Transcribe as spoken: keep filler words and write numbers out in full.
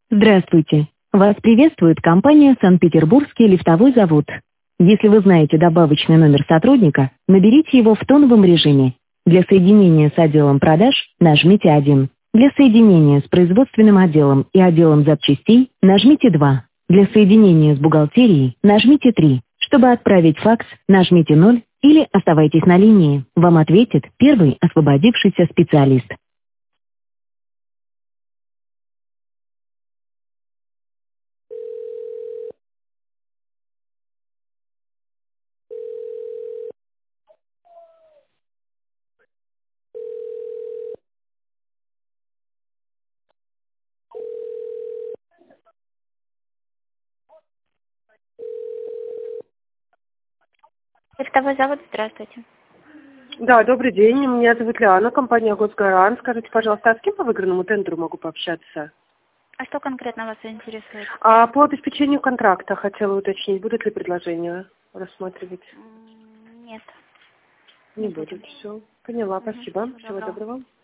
Здравствуйте. Вас приветствует компания «Санкт-Петербургский лифтовой завод». Если вы знаете добавочный номер сотрудника, наберите его в тоновом режиме. Для соединения с отделом продаж нажмите один. Для соединения с производственным отделом и отделом запчастей нажмите два. Для соединения с бухгалтерией нажмите три. Чтобы отправить факс, нажмите ноль или оставайтесь на линии. Вам ответит первый освободившийся специалист. Лифтовой завод, здравствуйте. Да, добрый день. Меня зовут Лиана, компания «Госгарант». Скажите, пожалуйста, а с кем по выигранному тендеру могу пообщаться? А что конкретно вас интересует? А по обеспечению контракта хотела уточнить, будут ли предложения рассматривать? М, Нет. Не, Не будут. будем. Все. Поняла, Мгм. спасибо. Всего Всего доброго. доброго.